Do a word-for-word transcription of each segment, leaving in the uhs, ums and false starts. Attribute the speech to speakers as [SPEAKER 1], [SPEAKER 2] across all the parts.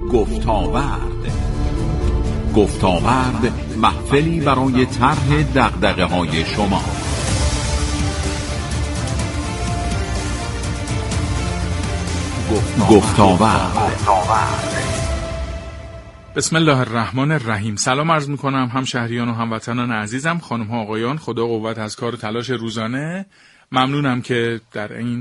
[SPEAKER 1] گفتاورد. گفتاورد محفلی برای طرح دغدغه‌های شما. گفتاورد.
[SPEAKER 2] بسم الله الرحمن الرحیم. سلام عرض میکنم همشهریان و هموطنان عزیزم، خانم ها آقایان، خدا قوت از کار و تلاش روزانه. ممنونم که در این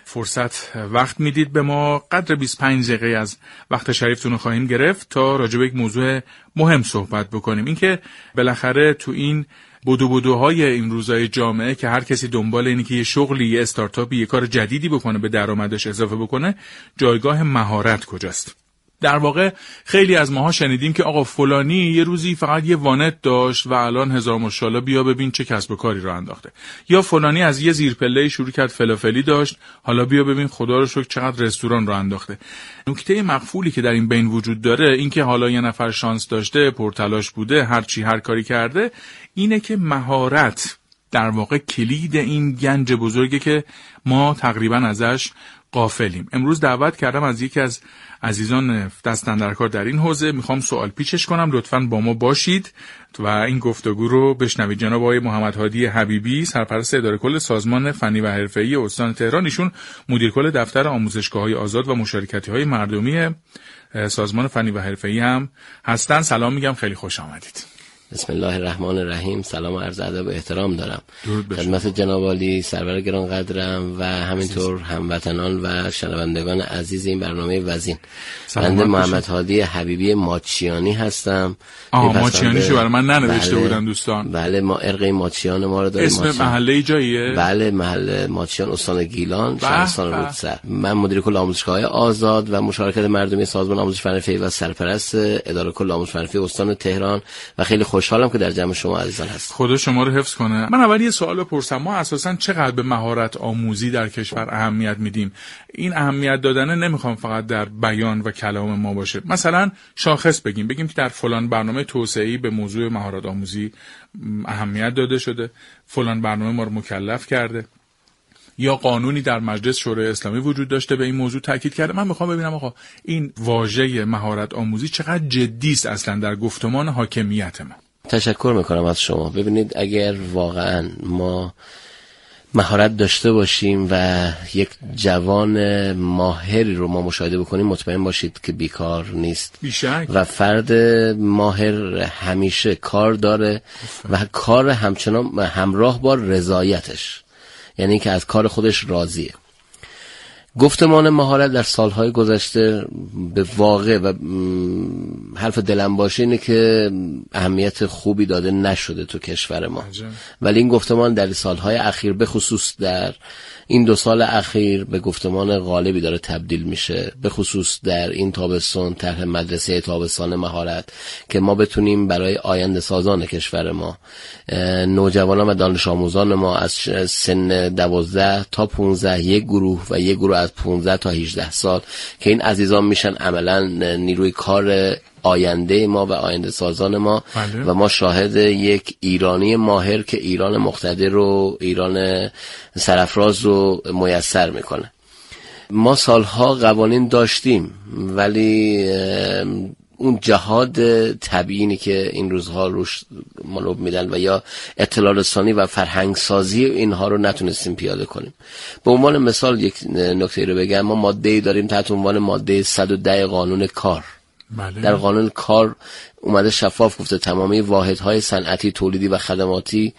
[SPEAKER 2] فرصت وقت میدید به ما. قدر بیست و پنج دقیقه از وقت شریفتون رو خواهیم گرفت تا راجع به یک موضوع مهم صحبت بکنیم. اینکه بالاخره تو این بدو بدوهای این روزای جامعه که هر کسی دنبال اینه که یه شغلی، یه استارتاپی، یه کار جدیدی بکنه، به درآمدش اضافه بکنه، جایگاه مهارت کجاست؟ در واقع خیلی از ماها شنیدیم که آقا فلانی یه روزی فقط یه وانت داشت و الان هزار ماشاءالله بیا ببین چه کسب و کاری رو انداخته. یا فلانی از یه زیرپله شروع کرد فلافلی داشت، حالا بیا ببین خدا رو شکر چقدر رستوران رو انداخته. نکته مقفولی که در این بین وجود داره، این که حالا یه نفر شانس داشته، پرتلاش بوده، هر چی هر کاری کرده، اینه که مهارت در واقع کلید این گنج بزرگی که ما تقریبا ازش غافلیم. امروز دعوت کردم از یکی از عزیزان دست اندرکار در این حوزه، میخوام سوال پیچش کنم، لطفاً با ما باشید و این گفتگو رو بشنوید. جناب آقای محمد هادی حبیبی، سرپرست اداره کل سازمان فنی و حرفه‌ای استان تهران، ایشون مدیر کل دفتر آموزشگاه‌های آزاد و مشارکتی‌های مردمی سازمان فنی و حرفه‌ای هم هستن. سلام میگم، خیلی خوش آمدید.
[SPEAKER 3] بسم الله الرحمن الرحیم. سلام و عرض ادب و احترام دارم خدمت جناب عالی سرور گرانقدرم و همینطور هموطنان و شنوندگان عزیز این برنامه وزین. بنده محمد هادی حبیبی ماچیانی هستم.
[SPEAKER 2] آها، ماچیانی شو برای من ننوشته
[SPEAKER 3] بله
[SPEAKER 2] بودن دوستان.
[SPEAKER 3] بله، ما ارقه ماچیان ما رو داریم.
[SPEAKER 2] اسم
[SPEAKER 3] ماچیان.
[SPEAKER 2] محله جاییه؟
[SPEAKER 3] بله، محله ماچیان، استان گیلان، شهرستان رودسر. من مدیر کل آموزشگاه‌های آزاد و مشارکت مردمی سازمان آموزش فنی و سرپرست اداره کل آموزش فنی استان تهران و خیلی خوشحالم که در جمع شما عزیزان هستم.
[SPEAKER 2] خدا شما رو حفظ کنه. من اول یه سوال بپرسم، ما اساساً چقدر به مهارت آموزی در کشور اهمیت میدیم؟ این اهمیت دادن نمیخوام فقط در بیان و کلام ما باشه. مثلا شاخص بگیم بگیم که در فلان برنامه توسعه‌ای به موضوع مهارت آموزی اهمیت داده شده، فلان برنامه ما رو مکلف کرده، یا قانونی در مجلس شورای اسلامی وجود داشته به این موضوع تاکید کرده. من میخوام ببینم آقا این واژه مهارت آموزی چقدر جدی است اصلا در گفتمان حاکمیت ما.
[SPEAKER 3] تشکر میکنم از شما. ببینید، اگر واقعا ما مهارت داشته باشیم و یک جوان ماهری رو ما مشاهده بکنیم، مطمئن باشید که بیکار نیست.
[SPEAKER 2] بیشک. و
[SPEAKER 3] فرد ماهر همیشه کار داره و کار همچنان همراه با رضایتش، یعنی که از کار خودش راضیه. گفتمان مهارت در سالهای گذشته به واقع و حرف دلم باشه اینه که اهمیت خوبی داده نشده تو کشور ما. ولی این گفتمان در سالهای اخیر، به خصوص در این دو سال اخیر، به گفتمان غالبی داره تبدیل میشه، به خصوص در این تابستون طرح مدرسه تابستان مهارت که ما بتونیم برای آینده سازان کشور ما، نوجوانان و دانش آموزان ما از سن دوازده تا پانزده، یک گروه و یک گروه از پانزده تا هجده سال که این عزیزان میشن عملا نیروی کار آینده ما و آینده سازان ما.
[SPEAKER 2] بله.
[SPEAKER 3] و ما شاهد یک ایرانی ماهر که ایران مقتدر رو، ایران سرفراز رو میسر میکنه. ما سالها قوانین داشتیم ولی اون جهاد طبیعی که این روزها روش مانور میدن و یا اطلاع رسانی و فرهنگ سازی اینها رو نتونستیم پیاده کنیم. به عنوان مثال یک نکته رو بگم، ما ماده‌ای داریم تحت عنوان ماده صد و ده قانون کار.
[SPEAKER 2] بله.
[SPEAKER 3] در قانون کار اومده شفاف گفته تمامی واحدهای صنعتی، تولیدی و خدماتی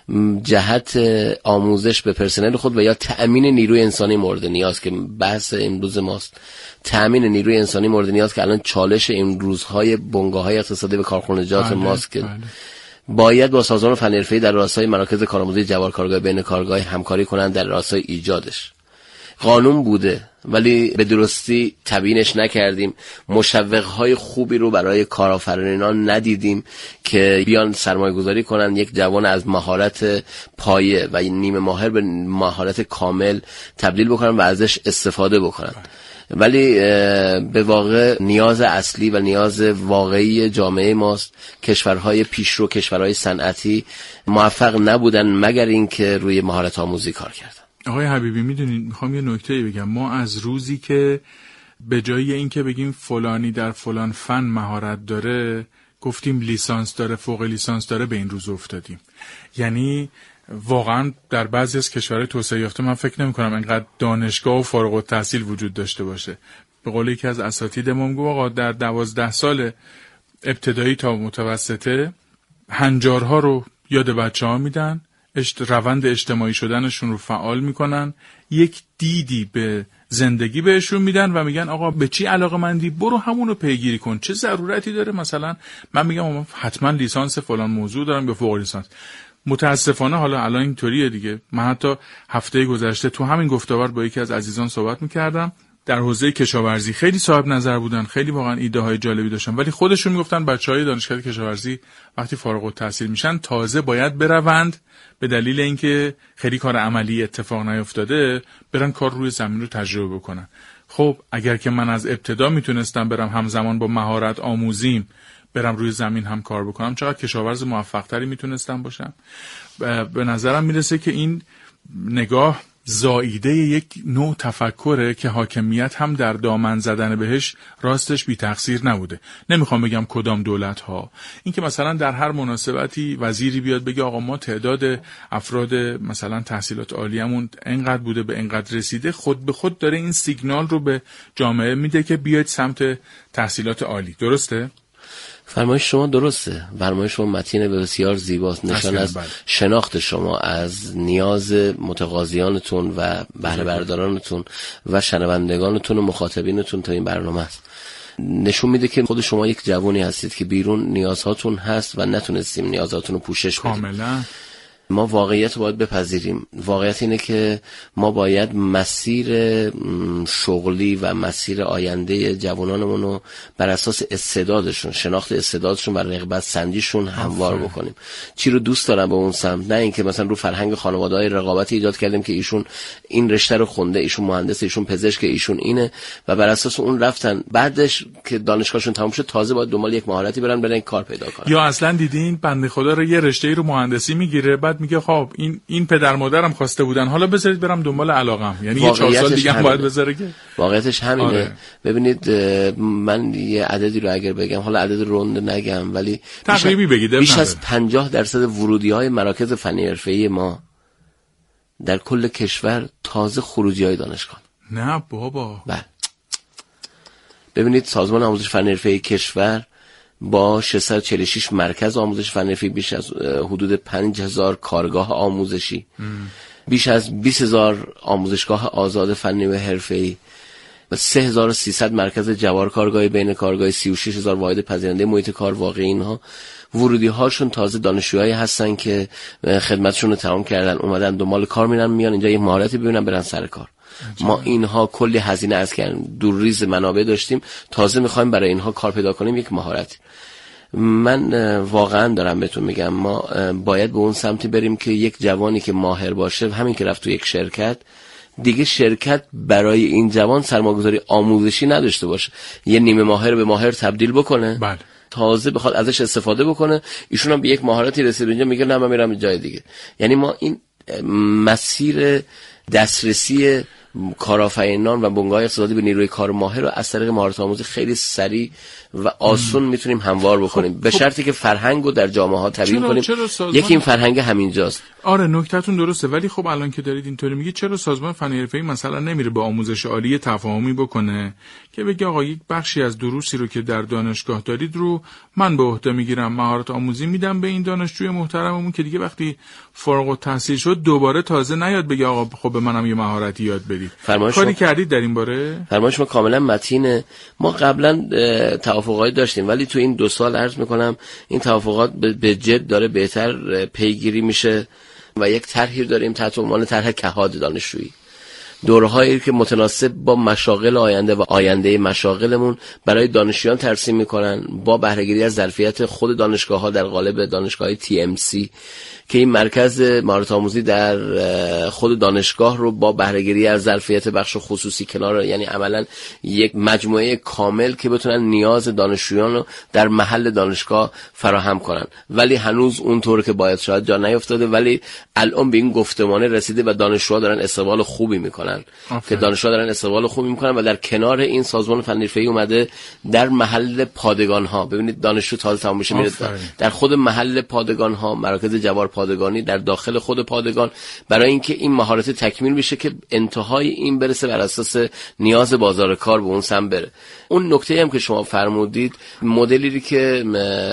[SPEAKER 3] جهت آموزش به پرسنل خود و یا تأمین نیروی انسانی مورد نیاز، که بحث امروز ماست، تأمین نیروی انسانی مورد نیاز که الان چالش این روزهای بنگاه‌های اقتصادی و کارخانجات
[SPEAKER 2] بله.
[SPEAKER 3] ماست که
[SPEAKER 2] بله.
[SPEAKER 3] باید با سازمان فنی حرفه‌ای در راستای مراکز کارآموزی جوار کارگاه بین کارگاه همکاری کنند در راستای ایجادش. قانون بوده ولی به درستی تبیینش نکردیم، مشوقهای خوبی رو برای کارآفرینان ندیدیم که بیان سرمایه گذاری کنن، یک جوان از مهارت پایه و نیمه ماهر به مهارت کامل تبدیل بکنن و ازش استفاده بکنن. ولی به واقع نیاز اصلی و نیاز واقعی جامعه ماست. کشورهای پیشرو، کشورهای صنعتی موفق نبودن مگر اینکه روی مهارت آموزی کار کردن.
[SPEAKER 2] آقای حبیبی، میدونید میخوام یه نکته بگم. ما از روزی که به جای اینکه بگیم فلانی در فلان فن مهارت داره، گفتیم لیسانس داره، فوق لیسانس داره، به این روز افتادیم. یعنی واقعا در بعضی از کشورهای توسعه یافته من فکر نمی کنم اینقدر دانشگاه و فارغ التحصیل وجود داشته باشه. به قول یکی از اساتیدمون گفت آقا در دوازده سال ابتدایی تا متوسطه هنجارها رو یاد بچه ها میدن، روند اجتماعی شدنشون رو فعال میکنن، یک دیدی به زندگی بهشون میدن و میگن آقا به چی علاقه‌مندی، برو همون رو پیگیری کن. چه ضرورتی داره مثلا من میگم حتما لیسانس فلان موضوع دارم یا فوق لیسانس. متاسفانه حالا الان اینطوریه دیگه. من حتی هفته گذشته تو همین گفتگو با یکی از عزیزان صحبت میکردم، در حوزه کشاورزی خیلی صاحب نظر بودن، خیلی واقعا ایده های جالبی داشتن، ولی خودشون میگفتن بچهای دانشکده کشاورزی وقتی فارغ التحصیل میشن تازه باید بروند، به دلیل اینکه خیلی کار عملی اتفاق نیفتاده، برن کار روی زمین رو تجربه بکنن. خب اگر که من از ابتدا میتونستم برم همزمان با مهارت آموزیم برم روی زمین هم کار بکنم، چقدر کشاورز موفق تری میتونستم باشم. به نظرم میرسه که این نگاه زائیده یک نوع تفکره که حاکمیت هم در دامن زدن بهش راستش بی تقصیر نبوده. نمیخوام بگم کدام دولت ها، این که مثلا در هر مناسبتی وزیری بیاد بگه آقا ما تعداد افراد مثلا تحصیلات عالیمون اینقدر بوده به اینقدر رسیده، خود به خود داره این سیگنال رو به جامعه میده که بیاید سمت تحصیلات عالی. درسته؟
[SPEAKER 3] فرمایش شما درسته، فرمایش شما متین بسیار زیباست، نشان از شناخت شما از نیاز متقاضیانتون و بهره بردارانتون و شنوندگانتون و مخاطبینتون تا این برنامه است. نشون میده که خود شما یک جوانی هستید که بیرون نیازهاتون هست و نتونستیم نیازهاتون رو پوشش بدیم.
[SPEAKER 2] کاملا.
[SPEAKER 3] ما واقعیت باید بپذیریم. واقعیت اینه که ما باید مسیر شغلی و مسیر آینده جوانانمون رو بر اساس استعدادشون، شناخت استعدادشون و رغبت سنجیشون هموار بکنیم. چی رو دوست دارن به اون سمت، نه اینکه مثلا رو فرهنگ خانواده‌های رقابتی ایجاد کردیم که ایشون این رشته رو خونده، ایشون مهندس، ایشون پزشک، ایشون اینه و بر اساس اون رفتن، بعدش که دانشگاهشون تموم شد تازه باید دنبال یک مهارتی برن برن کار پیدا کنن.
[SPEAKER 2] یا اصلا دیدین بنده خدا رو یه رشته‌ای رو مهندسی میگیره، بعد میگه خب این این پدر مادرم خواسته بودن، حالا بذارید برم دنبال علاقم. یعنی یه چهار سال دیگه هم باید بذاره که
[SPEAKER 3] واقعیتش همینه.
[SPEAKER 2] آره.
[SPEAKER 3] ببینید من یه عددی رو اگر بگم، حالا عدد رند نگم ولی
[SPEAKER 2] تقریبی بگید،
[SPEAKER 3] بیش از پنجاه درصد ورودی‌های مراکز فنی حرفه‌ای ما در کل کشور تازه خروجی‌های دانشگاه.
[SPEAKER 2] نه بابا.
[SPEAKER 3] بله. ببینید سازمان آموزش فنی حرفه‌ای کشور با ششصد و چهل و شش مرکز آموزش فنی حرفه‌ای، بیش از حدود پنج هزار کارگاه آموزشی، ام. بیش از بیست هزار آموزشگاه آزاد فنی و حرفه‌ای و سه هزار و سیصد مرکز جوار کارگاهی بین کارگاهی، سی و شش هزار واحد پذیرنده محیط کار واقعی. اینها ورودی هاشون تازه دانشجوهایی هستن که خدمتشون رو تمام کردن، اومدن دنبال کار میرن، میان اینجا یه مهارتی ببینن برن سر کار. ما اینها کلی هزینه از کردیم، دور ریز منابع داشتیم، تازه میخوایم برای اینها کار پیدا کنیم یک مهارتی. من واقعا دارم بهتون میگم ما باید به اون سمتی بریم که یک جوانی که ماهر باشه، همین که رفت تو یک شرکت، دیگه شرکت برای این جوان سرمایه‌گذاری آموزشی نداشته باشه، یه نیمه ماهر به ماهر تبدیل بکنه.
[SPEAKER 2] بله.
[SPEAKER 3] تازه بخواد ازش استفاده بکنه، ایشون هم به یک مهارتی رسید اینجا میگه نه من میرم جای دیگه. یعنی ما این مسیر دسترسی کارآفرینان و بنگاه اقتصادی به نیروی کار ماهر رو از طریق مهارت آموزی خیلی سریع و آسون میتونیم هموار بکنیم، خب، به شرطی خب. که فرهنگ رو در جامعه ها تبیین کنیم. سازمان... یکی این فرهنگ همینجاست.
[SPEAKER 2] آره نکتهتون درسته، ولی خب الان که دارید اینطوری میگید، چرا سازمان فنی حرفه‌ای مثلا نمیره با آموزش عالی تفاهمی بکنه که بگه آقا یک بخشی از دروسی رو که در دانشگاه دارید رو من به عهده میگیرم، مهارت آموزی میدم به این دانشجوی محترممون که دیگه وقتی فارغ التحصیل شد دوباره تازه نیاد بگه آقا خب به منم یه مهارتی یاد بدید. کاری کردید در این باره؟
[SPEAKER 3] فرمایش ما کاملا متینه. ما قبلا توافقایی داشتیم ولی تو این دو سال عرض میکنم این توافقات به جد داره بهتر پیگیری میشه و یک طرحی داریم تحت عنوان طرح کهاد دانشجویی، دورهایی که متناسب با مشاغل آینده و آینده مشاغلمون برای دانشجویان ترسیم میکنن با بهره‌گیری از ظرفیت خود دانشگاه‌ها در قالب دانشگاه تی ام سی که این مرکز مهارت آموزی در خود دانشگاه رو با بهره‌گیری از ظرفیت بخش خصوصی کنار، یعنی عملاً یک مجموعه کامل که بتونن نیاز دانشجویان رو در محل دانشگاه فراهم کنن. ولی هنوز اونطور که باید شاید جا نیفتاده، ولی الان به این گفتمانه رسیده و دانشجوها دارن استقبال خوبی میکنن. میکنن که دانشجوها دارن استقبال خوبی میکنن و در کنار این سازمان فنی حرفه‌ای اومده در محل پادگان ها. ببینید دانشجو تازه تمام میشه میره در خود محل پادگان ها، مراکز جوار پادگانی در داخل خود پادگان، برای اینکه این مهارت تکمیل بشه که انتهای این برسه بر اساس نیاز بازار کار به اون سم بره. اون نکته هم که شما فرمودید مدلی که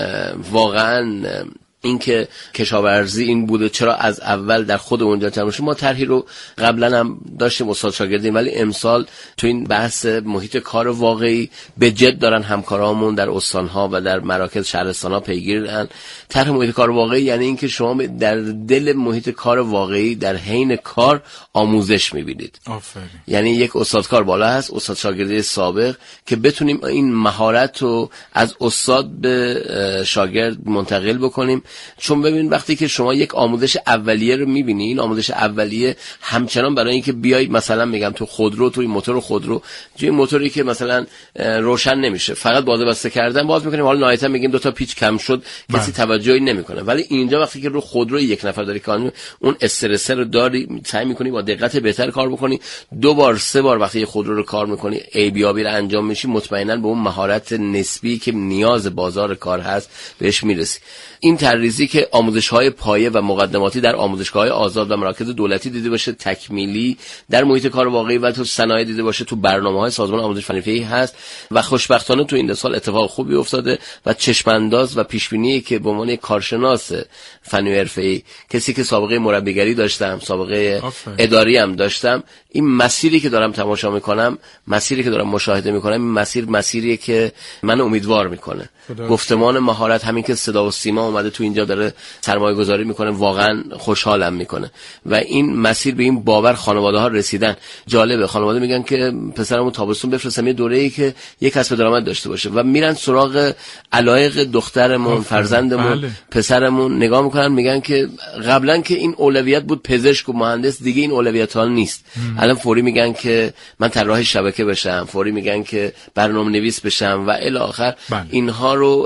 [SPEAKER 3] واقعا این که کشاورزی این بوده، چرا از اول در خود اونجا تمرین. ما طرحی رو قبلا هم داشتیم استاد شاگردیم، ولی امسال تو این بحث محیط کار واقعی به جد دارن همکارامون در استان‌ها و در مراکز شهرستان‌ها پیگیرن. طرح محیط کار واقعی یعنی این که شما در دل محیط کار واقعی در حین کار آموزش می‌بینید. آفرین. یعنی یک استادکار بالا هست، استاد شاگردی سابق، که بتونیم این مهارت رو از استاد به شاگرد منتقل بکنیم. چون ببین وقتی که شما یک آموزش اولیه رو می‌بینی، این آموزش اولیه همچنان برای اینکه بیای مثلا میگم تو خودرو، توی موتور خودرو، توی موتوری که مثلا روشن نمیشه، فقط بازه بسته کردن باز می‌کنیم، حالا نهایتا میگیم دو تا پیچ کم شد، کسی توجهی نمی‌کنه. ولی اینجا وقتی که رو خودرو یک نفر داری کار، اون استرس رو داری، سعی می‌کنی با دقت بهتر کار بکنی، دو بار سه بار وقتی خودرو رو کار می‌کنی ای بی آبی رو انجام میشی، مطمئنا به اون مهارت نسبی که نیاز بازار کار هست بهش میرسی. این تریزی که آموزش‌های پایه و مقدماتی در آموزشگاه‌های آزاد و مراکز دولتی دیده باشه، تکمیلی در محیط کار واقعی و تو صنایع دیده باشه، تو برنامه‌های سازمان آموزش فنی حرفه‌ای هست و خوشبختانه تو این سال اتفاق خوبی افتاده و چشم‌انداز و پیش‌بینی که به عنوان کارشناس فنی حرفه‌ای، کسی که سابقه مربیگری داشتم، سابقه اداری هم داشتم، این مسیری که دارم تماشا می‌کنم، مسیری که دارم مشاهده می‌کنم، این مسیر مسیریه که من امیدوار می‌کنه. گفتمان مهارت، همین که صدا و سیما اومده تو اینجا داره سرمایه گذاری میکنه، واقعا خوشحالم میکنه و این مسیر به این باور خانواده ها رسیدن. جالبه خانواده میگن که پسرمون تابستون بفرستم یه دوره‌ای که یک کسب درآمد داشته باشه و میرن سراغ علایق دخترمون، فرزندمون، بله. پسرمون نگاه میکنن، میگن که قبلا که این اولویت بود پزشک و مهندس، دیگه این اولویت ها نیست. ام. الان فوری میگن که من طراح شبکه بشم، فوری میگن که برنامه‌نویس بشم و الی آخر. بله. اینها رو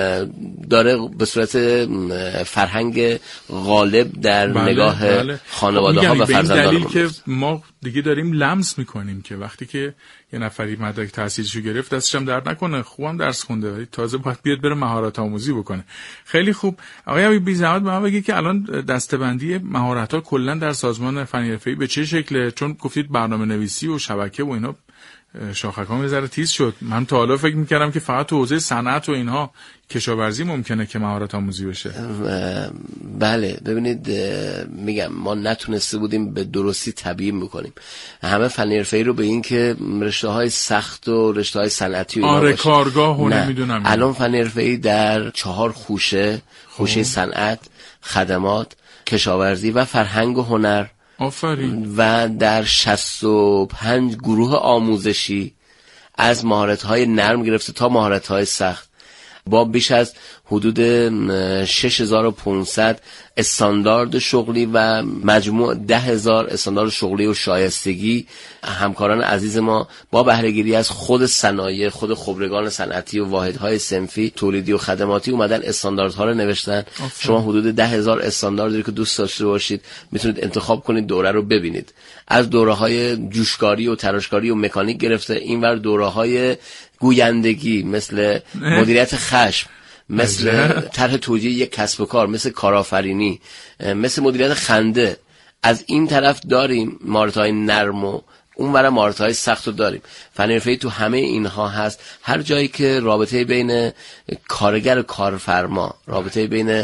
[SPEAKER 3] داره به صورت فرهنگ غالب در بله، نگاه بله. خانواده ها و فرزندان.
[SPEAKER 2] دلیل که ما دیگه داریم لمس میکنیم که وقتی که یه نفری مدرک تحصیلشو گرفت دستش هم درد نکنه، خوبم درس خونده، ولی تازه باید بیاد بره مهارت آموزی بکنه. خیلی خوب. آقای بی زحمت به من بگید که الان دسته‌بندی مهارت‌ها کلا در سازمان فنی حرفه‌ای به چه شکله؟ چون گفتید برنامه‌نویسی و شبکه و اینا شاخه‌ها یه ذره تیز شد. من تا حالا فکر می‌کردم که فقط تو حوزه صنعت و اینها کشاورزی ممکنه که مهارت آموزی بشه.
[SPEAKER 3] بله ببینید میگم ما نتونسته بودیم به درستی تبیین بکنیم همه فنی حرفه‌ای رو به این که رشته‌های سخت و رشته‌های صنعتی و اینا
[SPEAKER 2] آره باشه. کارگاه و نمیدونم.
[SPEAKER 3] الان فنی حرفه‌ای در چهار خوشه، خوشه صنعت، خدمات، کشاورزی و فرهنگ و هنر،
[SPEAKER 2] آفرین،
[SPEAKER 3] و در شصت و پنج گروه آموزشی از مهارت‌های نرم گرفته تا مهارت‌های سخت، با بیش از حدود شش هزار و پانصد استاندارد شغلی و مجموع ده هزار استاندارد شغلی و شایستگی. همکاران عزیز ما با بهره‌گیری از خود صنایع، خود خبرگان صنعتی و واحدهای صنفی تولیدی و خدماتی اومدن استانداردها رو نوشتن. آفره. شما حدود ده هزار استانداردی که دوست داشته باشید میتونید انتخاب کنید دوره رو ببینید، از دوره‌های جوشکاری و تراشکاری و مکانیک گرفته اینور دوره‌های گویندگی مثل مدیریت خشم، مثل طرح توجیه یک کسب و کار، مثل کارآفرینی، مثل مدیریت خنده. از این طرف داریم مهارت‌های نرم و اون برای مهارت‌های سخت رو داریم. فنی حرفه‌ای تو همه اینها هست. هر جایی که رابطه بین کارگر و کارفرما، رابطه بین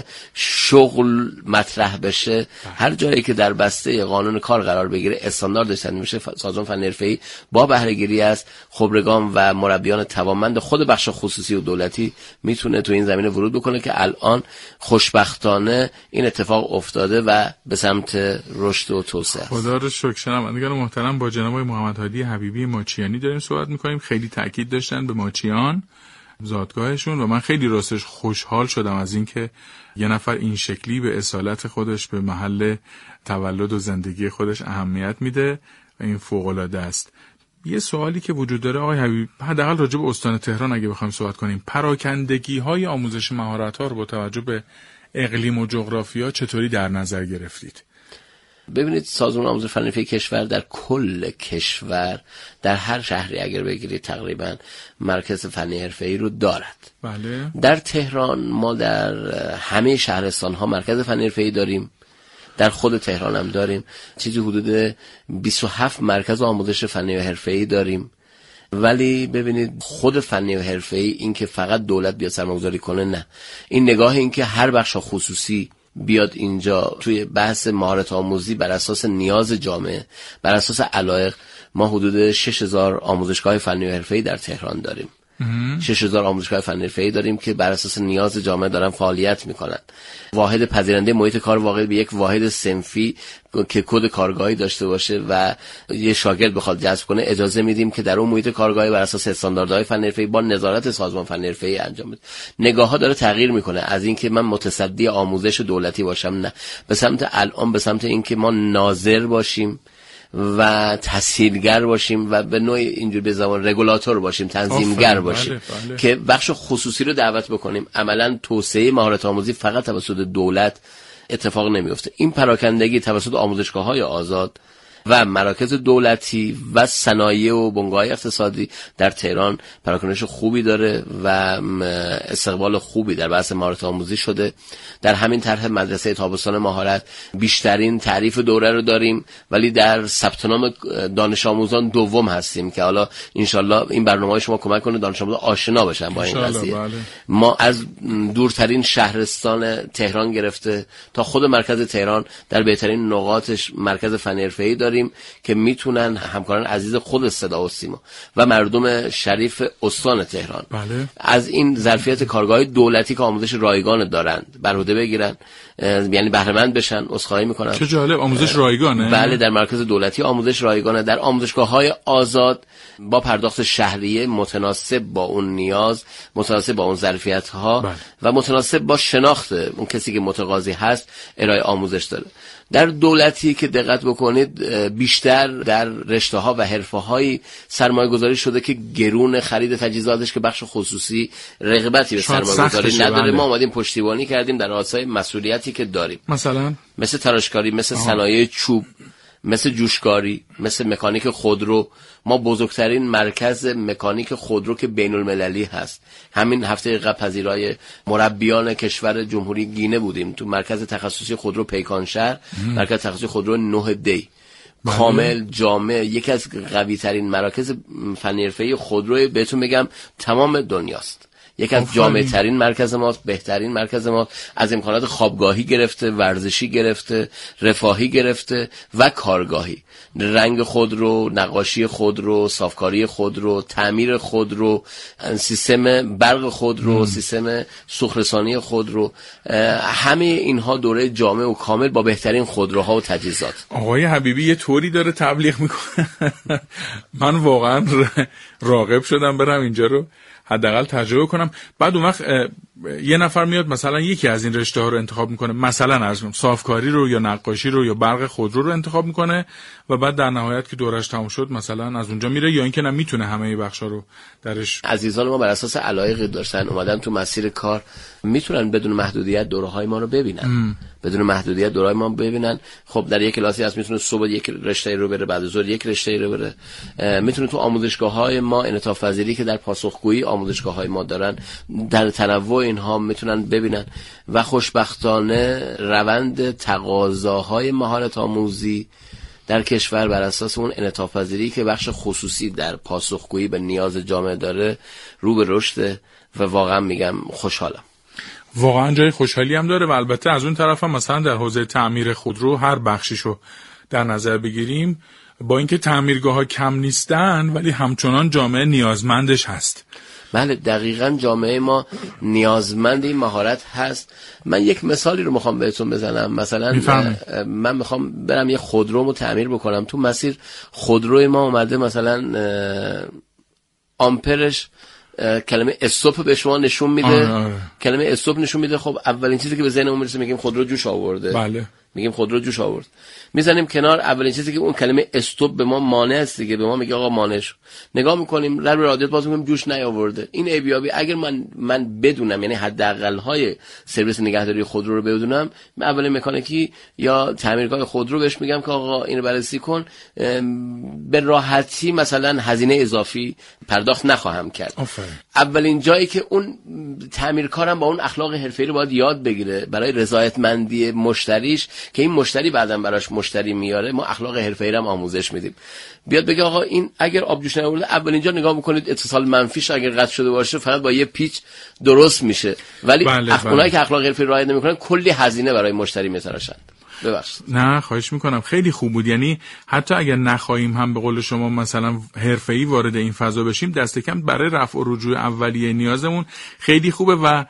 [SPEAKER 3] شغل مطرح بشه، هر جایی که در بسته قانون کار قرار بگیره، استاندارد تعیین میشه، سازمان فنی حرفه‌ای با بهره‌گیری از خبرگان و مربیان توانمند خود بخش خصوصی و دولتی میتونه تو این زمینه ورود بکنه که الان خوشبختانه این اتفاق افتاده و به سمت رشد و توسعه است.
[SPEAKER 2] خدا رو شکر. شنوندگان محترم، با جناب محمد هادی حبیبی ماچیانی داریم صحبت میکنیم. خیلی تاکید داشتن به ماچیان زادگاهشون و من خیلی راستش خوشحال شدم از اینکه یه نفر این شکلی به اصالت خودش، به محل تولد و زندگی خودش اهمیت میده و این فوق العاده است. یه سوالی که وجود داره آقای حبیبی، حداقل راجع به استان تهران اگه بخوایم صحبت کنیم، پراکندگی های آموزش مهارت ها رو با توجه به اقلیم و جغرافیا چطوری در نظر گرفتید؟
[SPEAKER 3] ببینید سازمان آموزش فنی حرفه‌ای کشور در کل کشور در هر شهری اگر بگیرید تقریبا مرکز فنی حرفه‌ای رو دارد.
[SPEAKER 2] بله.
[SPEAKER 3] در تهران ما در همه شهرستان ها مرکز فنی حرفه‌ای داریم، در خود تهران هم داریم، چیزی حدود بیست و هفت مرکز آموزش فنی و حرفه‌ای داریم. ولی ببینید خود فنی و حرفه‌ای این که فقط دولت بیاد سرمایه‌گذاری کنه، نه، این نگاه این که هر بخش خصوصی بیاد اینجا توی بحث مهارت آموزی بر اساس نیاز جامعه، بر اساس علایق. ما حدود شش هزار آموزشگاه فنی و حرفه‌ای در تهران داریم. شش هزار آموزشگاه فنی حرفه‌ای داریم که بر اساس نیاز جامعه دارن فعالیت میکنن. واحد پذیرنده محیط کار واقعی به یک واحد صنفی که کد کارگاهی داشته باشه و یه شاگرد بخواد جذب کنه اجازه میدیم که در اون محیط کارگاهی بر اساس استانداردهای فنی حرفه‌ای با نظارت سازمان فنی حرفه‌ای انجام بده. نگاه‌ها داره تغییر میکنه از اینکه من متصدی آموزش دولتی باشم، نه، به سمت الان به سمت اینکه ما ناظر باشیم و تسهیلگر باشیم و به نوعی اینجور به زبان رگولاتور باشیم، تنظیمگر باشیم.
[SPEAKER 2] بله، بله.
[SPEAKER 3] که بخش خصوصی رو دعوت بکنیم. عملاً توسعه مهارت آموزی فقط توسط دولت اتفاق نمیفته. این پراکندگی توسط آموزشگاه‌های آزاد و مراکز دولتی و صنایع و بنگاه‌های اقتصادی در تهران پراکنش خوبی داره و استقبال خوبی در بحث مهارت آموزی شده. در همین طرح مدرسه تابستان مهارت بیشترین تعریف دوره رو داریم، ولی در ثبت نام دانش آموزان دوم هستیم که حالا انشالله این برنامه‌های شما کمک کنه دانش آموزان آشنا بشن با این قضیه. بله. ما از دورترین شهرستان تهران گرفته تا خود مرکز تهران در بهترین نقاطش مرکز فنی حرفه‌ای داریم که میتونن همکاران عزیز خود صدا و سیما و مردم شریف استان تهران
[SPEAKER 2] بله.
[SPEAKER 3] از این ظرفیت کارگاه دولتی که آموزش رایگان دارند بر عهده بگیرن، یعنی بهره مند بشن. عذرخواهی میکنم.
[SPEAKER 2] چه جالب، آموزش رایگانه؟
[SPEAKER 3] بله، در مرکز دولتی آموزش رایگانه. در آموزشگاه‌های آزاد با پرداخت شهریه متناسب با اون نیاز، متناسب با اون ظرفیت‌ها
[SPEAKER 2] بله.
[SPEAKER 3] و متناسب با شناخت اون کسی که متقاضی هست ارائه آموزش داره. در دولتی که دقت بکنید بیشتر در رشته‌ها و حرفه‌های سرمایه‌گذاری شده که گرون خرید تجهیزاتش که بخش خصوصی رغبتی به سرمایه‌گذاری نداره. بله. ما اومدیم پشتیبانی کردیم در راستای مسئولیتی که داریم، مثلا مثل تراشکاری، مثل صنایع چوب، مثل جوشکاری، مثل مکانیک خودرو. ما بزرگترین مرکز مکانیک خودرو که بین المللی هست، همین هفته قبل پذیرای مربیان کشور جمهوری گینه بودیم تو مرکز تخصصی خودرو پیکانشهر، مرکز تخصصی خودرو نه دی. کامل، جامع، یکی از قوی ترین مراکز فنی حرفه‌ای خودرو بهتون میگم تمام دنیاست. یکی از جامع ترین مرکز ماست، بهترین مرکز ماست، از امکانات خوابگاهی گرفته، ورزشی گرفته، رفاهی گرفته و کارگاهی. رنگ خودرو، نقاشی خودرو، صافکاری خودرو، تعمیر خودرو، سیستم برق خودرو، سیستم سوخت‌رسانی خودرو، همه اینها دوره جامع و کامل با بهترین خودروها و تجهیزات.
[SPEAKER 2] آقای حبیبی یه طوری داره تبلیغ میکنه من واقعا راغب شدم برم اینجا رو حداقل تجربه کنم. بعد اون وقت یه نفر میاد مثلا یکی از این رشته ها رو انتخاب میکنه، مثلا عرض کنم صافکاری رو یا نقاشی رو یا برق خودرو رو انتخاب میکنه و بعد در نهایت که دورش تموم شد مثلا از اونجا میره، یا اینکه نه میتونه همه بخشا رو درش.
[SPEAKER 3] عزیزان ما بر اساس علایق داشتن اومدن تو مسیر کار، میتونن بدون محدودیت دوره‌های ما رو ببینن. ام. بدون محدودیت دوره‌های ما ببینن. خب در یک کلاسی هست میتونه صبح یک رشته رو بره، بعد از ظهر یک رشته رو بره. میتونه تو آموزشگاه‌های ما انعطاف پذیری که در پاسخگویی آموزشگاه‌های ما دارن در تنوع اینها میتونن ببینن و خوشبختانه روند تقاضاهای مهارت آموزی در کشور بر اساس اون انعطاف پذیری که بخش خصوصی در پاسخگویی به نیاز جامعه داره رو به رشد و واقعا میگم خوشحالم.
[SPEAKER 2] واقعا جای خوشحالی هم داره و البته از اون طرف هم مثلا در حوزه تعمیر خودرو هر بخشیشو در نظر بگیریم، با اینکه تعمیرگاه‌ها کم نیستن ولی همچنان جامعه نیازمندش هست.
[SPEAKER 3] بله دقیقاً جامعه ما نیازمند این مهارت هست. من یک مثالی رو میخوام بهتون بزنم. مثلا
[SPEAKER 2] میفهمی.
[SPEAKER 3] من میخوام برم یه خودرومو تعمیر بکنم، تو مسیر خودروی ما اومده مثلا آمپرش کلمه استاپ به شما نشون میده.
[SPEAKER 2] آره آره.
[SPEAKER 3] کلمه استاپ نشون میده. خب اولین چیزی که به ذهنمون میرسه میگیم خودرو جوش آورده.
[SPEAKER 2] بله.
[SPEAKER 3] میگیم خودرو جوش آورد، میزنیم کنار. اولین چیزی که اون کلمه استوب به ما مانع است دیگه، به ما میگه آقا مانع شو. نگاه میکنیم در رادیات باز میگیم جوش نیاورده. این ایبیابی اگر من من بدونم، یعنی حداقل های سرویس نگهداری خودرو رو بدونم، من اول مکانیکی یا تعمیرگاه خودرو بهش میگم که آقا اینو بررسی کن، به راحتی مثلا هزینه اضافی پرداخت نخواهم کرد. آفره. اولین جایی که اون تعمیرکارم با اون اخلاق حرفه‌ای رو باید یاد بگیره برای رضایتمندی مشتریش، که این مشتری بعداً براش مشتری میاره، ما اخلاق حرفه‌ای رو هم آموزش میدیم. بیاد بگه آقا این اگر آب جوش نیاورده، اولین جا نگاه میکنید اتصال منفیش اگر قطع شده باشه فقط با یه پیچ درست میشه، ولی بله اخ... بله. اونایی که اخلاق حرفه‌ای رعایت نمیکنن کلی هزینه برای مشتری میتراشن. ببخشید.
[SPEAKER 2] نه خواهش میکنم، خیلی خوب بود. یعنی حتی اگر نخواهیم هم به قول شما مثلا حرفه‌ای وارد این فضا بشیم، دست کم برای رفع و رجوع اولیه نیازمون خیلی خوبه. و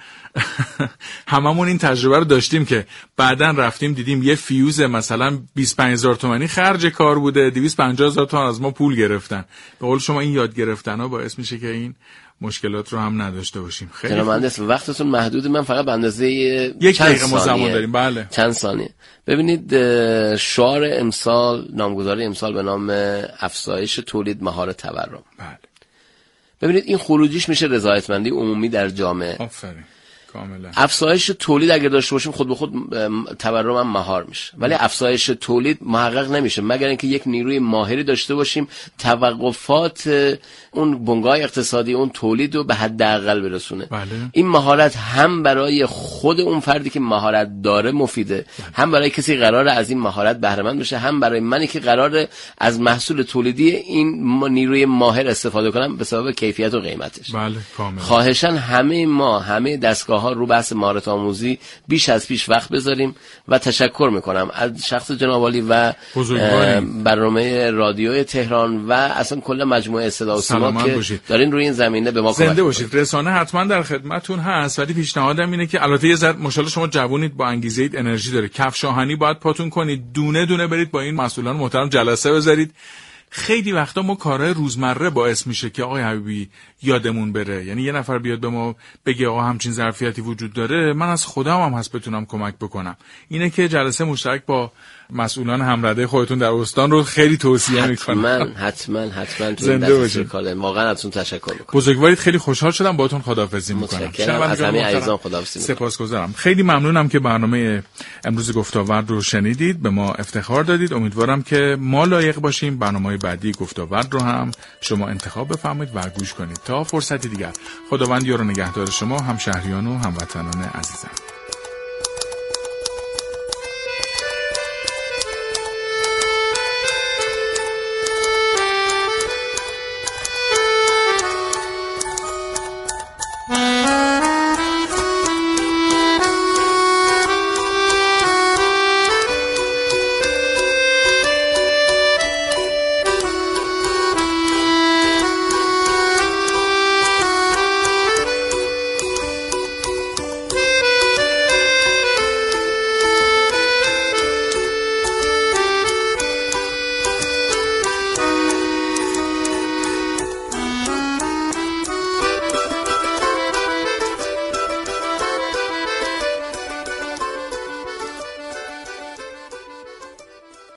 [SPEAKER 2] هممون این تجربه رو داشتیم که بعداً رفتیم دیدیم یه فیوز مثلا بیست و پنج هزار تومانی خرج کار بوده، دویست و پنجاه هزار تومان از ما پول گرفتن. به قول شما این یاد گرفتن‌ها باعث میشه که این مشکلات رو هم نداشته باشیم. خیلی
[SPEAKER 3] جناب مهندس وقتتون محدود، من فقط به اندازه
[SPEAKER 2] یک دقیقه ما زمان داریم. بله
[SPEAKER 3] چند ثانیه. ببینید شعار امسال، نامگذاری امسال به نام افزایش تولید مهارت تورم.
[SPEAKER 2] بله.
[SPEAKER 3] ببینید این خروجیش میشه رضایتمندی عمومی در جامعه.
[SPEAKER 2] آفرین. کاملا.
[SPEAKER 3] افزایش تولید اگر داشته باشیم خود به خود تورم هم مهار میشه، ولی افزایش تولید محقق نمیشه مگر اینکه یک نیروی ماهری داشته باشیم توقفات اون بنگاه اقتصادی اون تولید رو به حداقل برسونه.
[SPEAKER 2] بله.
[SPEAKER 3] این مهارت هم برای خود اون فردی که مهارت داره مفیده، بله. هم برای کسی قراره از این مهارت بهره مند بشه، هم برای منی که قراره از محصول تولیدی این نیروی ماهر استفاده کنم به سبب کیفیت و قیمتش.
[SPEAKER 2] بله کاملا.
[SPEAKER 3] خواهشاً همه ما همه دستگاه ها رو بحث مهارت آموزی بیش از پیش وقت بذاریم و تشکر میکنم از شخص جناب عالی و برنامه رادیوی تهران و اصلا کل مجموعه صدا و سیما که باشید. دارین روی این زمینه به ما کمک
[SPEAKER 2] زنده باشید. رسانه حتما در خدمتتون هست، ولی پیشنهادم اینه که البته یه ذره ماشاءالله شما جوونید، با انگیزه اید، انرژی داره، کفش آهنی باید پاتون کنید، دونه دونه برید با این مسئولان محترم جلسه بذارید. خیلی وقتا ما کارهای روزمره باعث میشه که آقای حبیبی یادمون بره. یعنی یه نفر بیاد به ما بگه آقا همچین ظرفیتی وجود داره، من از خودم هم هست بتونم کمک بکنم. اینه که جلسه مشترک با مسئولان همرده خودتون در استان رو خیلی توصیه میکنم.
[SPEAKER 3] حتما حتما حتما
[SPEAKER 2] زنده باشید.
[SPEAKER 3] واقعا ازتون تشکر میکنم.
[SPEAKER 2] بزرگوارید، خیلی خوشحال شدم باهاتون خداحافظی میکنم.
[SPEAKER 3] از همه عزیزان خداحافظی میکنم.
[SPEAKER 2] سپاسگزارم. خیلی ممنونم که برنامه امروز گفتاورد رو شنیدید، به ما افتخار دادید. امیدوارم که ما لایق باشیم برنامه‌های بعدی گفتاورد رو هم شما انتخاب بفرمایید و گوش کنید. تا فرصتی دیگر، خداوند یار و نگهدار شما، همشهریان و هموطنان عزیزم.